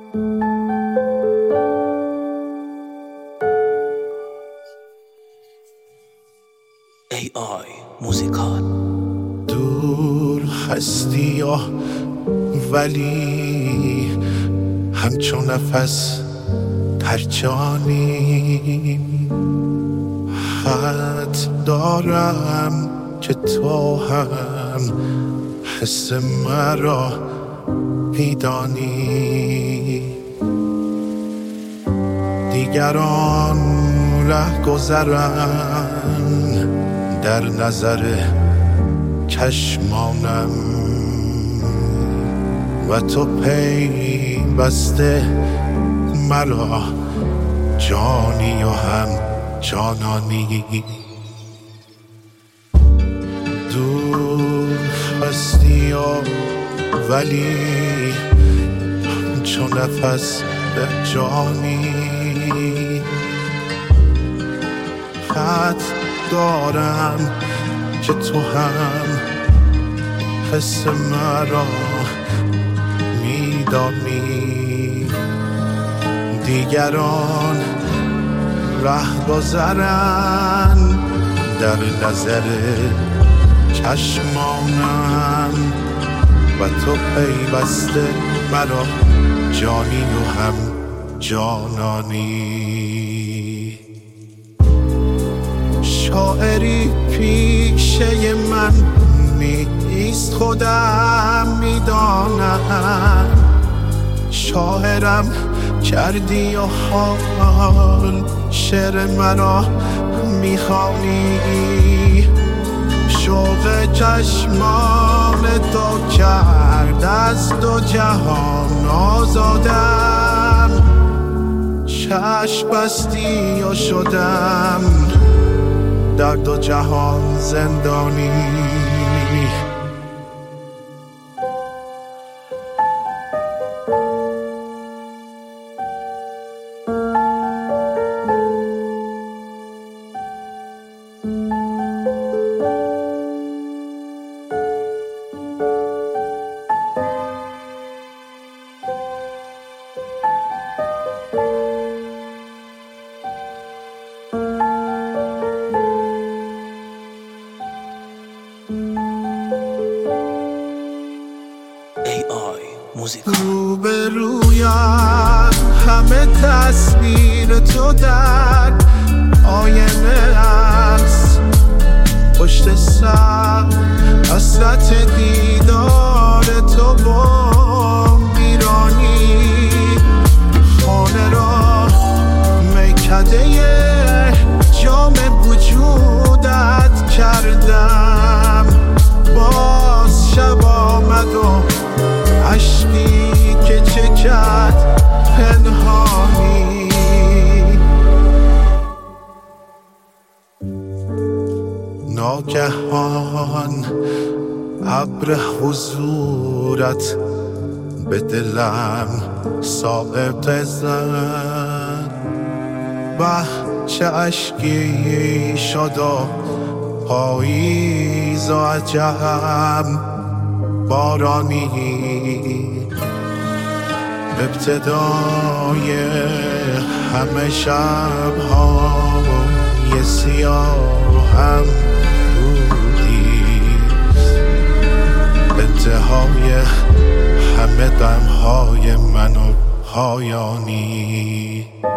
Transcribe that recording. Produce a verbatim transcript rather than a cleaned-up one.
ای آی موزیکال. دور هستی و ولی همچون نفس در جانی، حد دارم که تو هم حس مرا میدانی. دیگران ره گذرن در نظر چشمانم و تو پیوسته مرا جانی و هم جانانی. دور هستی و ولی چون نفس در جانی، حد دارم که تو هم حس مرا میدانی. دیگران ره گذرن در نظر چشمانم و تو پیوسته مرا جانی و هم جانانی. شاعری پیشه من نیست، خودم میدانم. شاعرم کردی و حال شعر مرا میخوانی. شوق چشمان تو کرد از دو جهان آزادم. چشم بستی و شدم در دو جهان زندانی. رو به رویم همه تصویر تو در آینه است. پشت سر حسرت دیدار تو با ویرانی. خانه را میکده جام وجودت کردم. باز شب آمد و عشقی که چکد پنهانی. ناگهان ابر حضورت به دلم ساقط زد. به چه عشقی شد و پاییز و عجب بارانی. ابتدای همه شب‌های سیاه هم بودی. انتهای همه دم‌های من و پایانی.